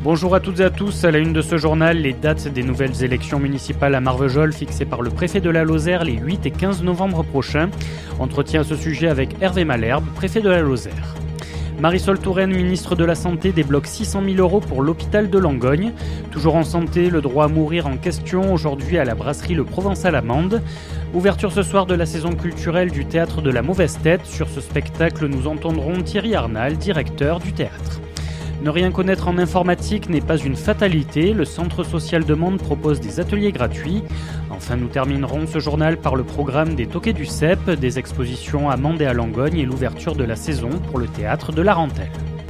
Bonjour à toutes et à tous, à la une de ce journal, les dates des nouvelles élections municipales à Marvejols fixées par le préfet de la Lozère les 8 et 15 novembre prochains. Entretien à ce sujet avec Hervé Malherbe, préfet de la Lozère. Marisol Touraine, ministre de la Santé, débloque 600 000 € pour l'hôpital de Langogne. Toujours en santé, le droit à mourir en question aujourd'hui à la brasserie Le Provençal-Amande. Ouverture ce soir de la saison culturelle du Théâtre de la Mauvaise Tête. Sur ce spectacle, nous entendrons Thierry Arnal, directeur du théâtre. Ne rien connaître en informatique n'est pas une fatalité. Le Centre social de Mende propose des ateliers gratuits. Enfin, nous terminerons ce journal par le programme des Toquets du Cep, des expositions à Mende et à Langogne et l'ouverture de la saison pour le théâtre de la Rentelle.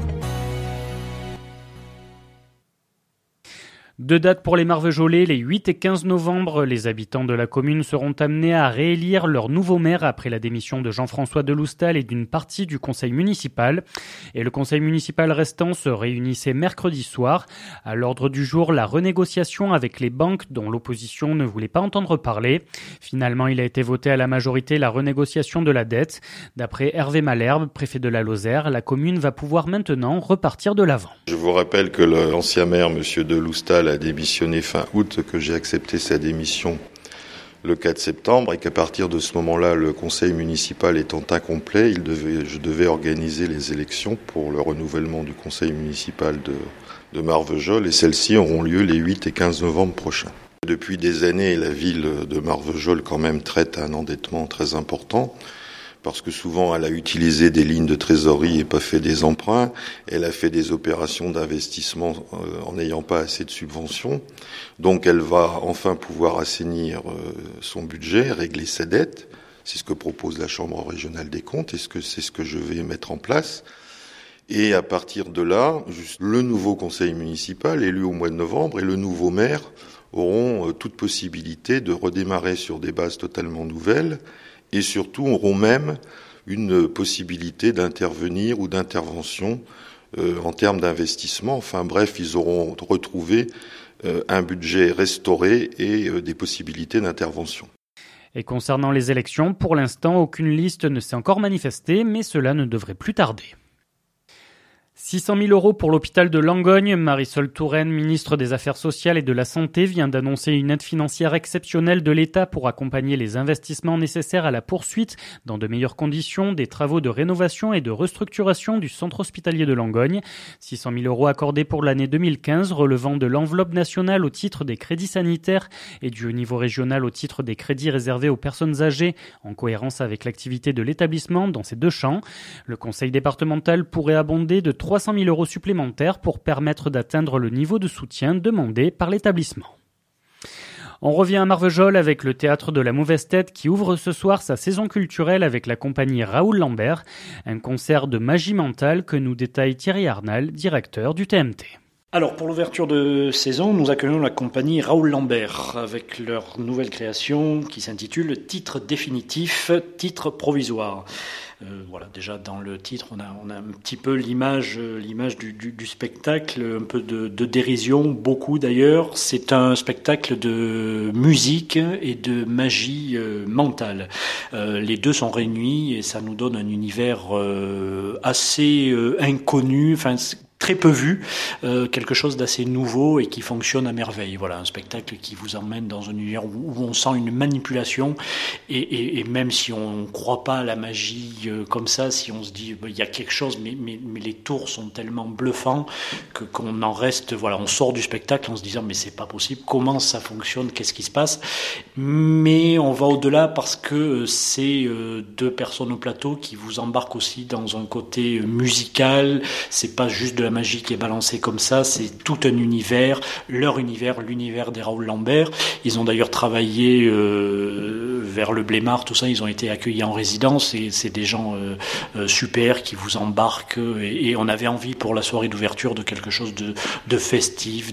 Deux dates pour les Marvejolais, les 8 et 15 novembre. Les habitants de la commune seront amenés à réélire leur nouveau maire après la démission de Jean-François Deloustal et d'une partie du conseil municipal. Et le conseil municipal restant se réunissait mercredi soir. À l'ordre du jour, la renégociation avec les banques dont l'opposition ne voulait pas entendre parler. Finalement, il a été voté à la majorité la renégociation de la dette. D'après Hervé Malherbe, préfet de la Lozère, la commune va pouvoir maintenant repartir de l'avant. Je vous rappelle que l'ancien maire, M. Deloustal, a démissionné fin août, que j'ai accepté sa démission le 4 septembre et qu'à partir de ce moment-là, le conseil municipal étant incomplet, je devais organiser les élections pour le renouvellement du conseil municipal de Marvejols et celles-ci auront lieu les 8 et 15 novembre prochains. Depuis des années, la ville de Marvejols quand même traite un endettement très important, parce que souvent elle a utilisé des lignes de trésorerie et pas fait des emprunts. Elle a fait des opérations d'investissement en n'ayant pas assez de subventions. Donc elle va enfin pouvoir assainir son budget, régler sa dette. C'est ce que propose la Chambre régionale des comptes et c'est ce que je vais mettre en place. Et à partir de là, le nouveau conseil municipal élu au mois de novembre et le nouveau maire auront toute possibilité de redémarrer sur des bases totalement nouvelles. Et surtout auront même une possibilité d'intervenir ou d'intervention en termes d'investissement. Enfin bref, ils auront retrouvé un budget restauré et des possibilités d'intervention. Et concernant les élections, pour l'instant, aucune liste ne s'est encore manifestée, mais cela ne devrait plus tarder. 600 000 € pour l'hôpital de Langogne. Marisol Touraine, ministre des Affaires sociales et de la Santé, vient d'annoncer une aide financière exceptionnelle de l'État pour accompagner les investissements nécessaires à la poursuite, dans de meilleures conditions, des travaux de rénovation et de restructuration du centre hospitalier de Langogne. 600 000 € accordés pour l'année 2015, relevant de l'enveloppe nationale au titre des crédits sanitaires et du niveau régional au titre des crédits réservés aux personnes âgées, en cohérence avec l'activité de l'établissement dans ces deux champs. Le conseil départemental pourrait abonder de 300 000 € supplémentaires pour permettre d'atteindre le niveau de soutien demandé par l'établissement. On revient à Marvejols avec le Théâtre de la Mauvaise Tête qui ouvre ce soir sa saison culturelle avec la compagnie Raoul Lambert, un concert de magie mentale que nous détaille Thierry Arnal, directeur du TMT. Alors pour l'ouverture de saison, nous accueillons la compagnie Raoul Lambert avec leur nouvelle création qui s'intitule Titre définitif, titre provisoire. Voilà, déjà dans le titre, on a un petit peu l'image du spectacle, un peu de dérision, beaucoup d'ailleurs. C'est un spectacle de musique et de magie mentale. Les deux sont réunis et ça nous donne un univers assez inconnu, enfin très peu vu, quelque chose d'assez nouveau et qui fonctionne à merveille. Voilà, un spectacle qui vous emmène dans un univers où on sent une manipulation et même si on ne croit pas à la magie comme ça, si on se dit il y a quelque chose, mais les tours sont tellement bluffants qu'on en reste, voilà, on sort du spectacle en se disant mais c'est pas possible, comment ça fonctionne, qu'est-ce qui se passe, mais on va au-delà parce que c'est deux personnes au plateau qui vous embarquent aussi dans un côté musical, c'est pas juste de la magie qui est balancée comme ça, c'est tout un univers, leur univers, l'univers des Raoul Lambert. Ils ont d'ailleurs travaillé vers le Blémard, tout ça, ils ont été accueillis en résidence et c'est des gens super qui vous embarquent et on avait envie pour la soirée d'ouverture de quelque chose de festif,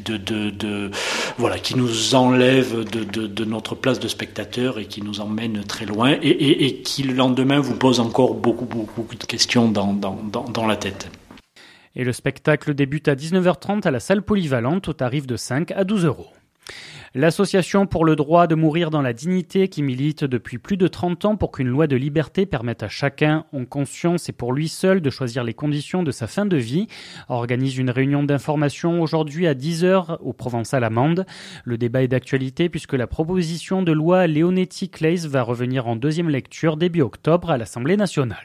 voilà, qui nous enlève de notre place de spectateur et qui nous emmène très loin et qui le lendemain vous pose encore beaucoup de questions dans la tête. Et le spectacle débute à 19h30 à la salle polyvalente au tarif de 5 à 12 €. L'association pour le droit de mourir dans la dignité, qui milite depuis plus de 30 ans pour qu'une loi de liberté permette à chacun, en conscience et pour lui seul, de choisir les conditions de sa fin de vie, organise une réunion d'information aujourd'hui à 10h au Provençal-Amande. Le débat est d'actualité puisque la proposition de loi Leonetti-Claeys va revenir en deuxième lecture début octobre à l'Assemblée nationale.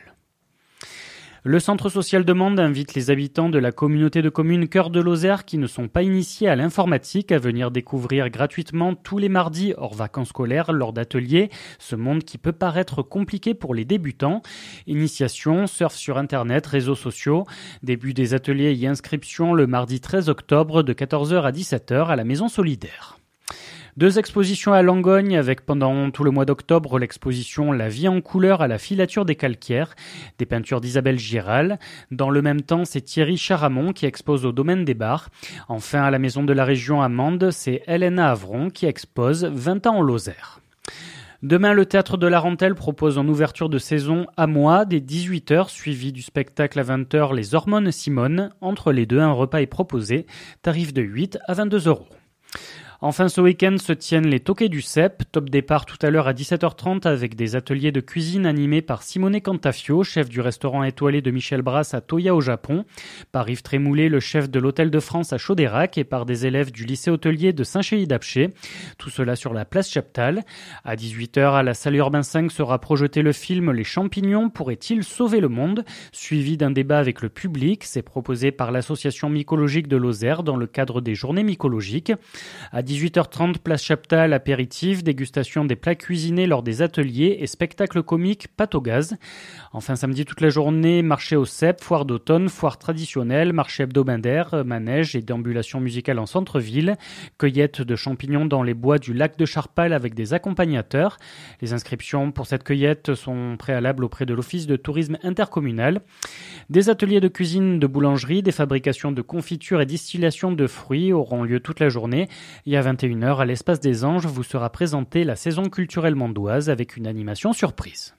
Le centre social de Mende invite les habitants de la communauté de communes Cœur de Lozère qui ne sont pas initiés à l'informatique à venir découvrir gratuitement tous les mardis hors vacances scolaires lors d'ateliers ce monde qui peut paraître compliqué pour les débutants. Initiation, surf sur internet, réseaux sociaux, début des ateliers et inscriptions le mardi 13 octobre de 14h à 17h à la Maison Solidaire. 2 expositions à Langogne avec pendant tout le mois d'octobre l'exposition La vie en couleur à la filature des calcaires, des peintures d'Isabelle Giral. Dans le même temps, c'est Thierry Charamon qui expose au Domaine des Bars. Enfin, à la Maison de la Région à Mende, c'est Helena Avron qui expose 20 ans en Lozère. Demain, le Théâtre de la Rentelle propose en ouverture de saison à moi dès 18h, suivi du spectacle à 20h Les Hormones Simone. Entre les deux, un repas est proposé, tarif de 8 à 22 €. Enfin, ce week-end se tiennent les Toquets du Cep. Top départ tout à l'heure à 17h30 avec des ateliers de cuisine animés par Simone Cantafio, chef du restaurant étoilé de Michel Brasse à Toya au Japon, par Yves Trémoulet, le chef de l'Hôtel de France à Chaudérac et par des élèves du lycée hôtelier de Saint-Chély-d'Apcher. Tout cela sur la place Chaptal. À 18h, à la salle Urbain 5 sera projeté le film Les champignons pourraient-ils sauver le monde, suivi d'un débat avec le public. C'est proposé par l'association mycologique de Lozère dans le cadre des journées mycologiques. À 18h30, place Chaptal, apéritif, dégustation des plats cuisinés lors des ateliers et spectacle comique pâte au gaz. Enfin, samedi toute la journée, marché au cep, foire d'automne, foire traditionnelle, marché hebdomadaire, manège et déambulation musicale en centre-ville, cueillette de champignons dans les bois du lac de Charpal avec des accompagnateurs. Les inscriptions pour cette cueillette sont préalables auprès de l'Office de tourisme intercommunal. Des ateliers de cuisine, de boulangerie, des fabrications de confitures et distillation de fruits auront lieu toute la journée. Et à 21h, à l'Espace des Anges, vous sera présentée la saison culturelle mandoise avec une animation surprise.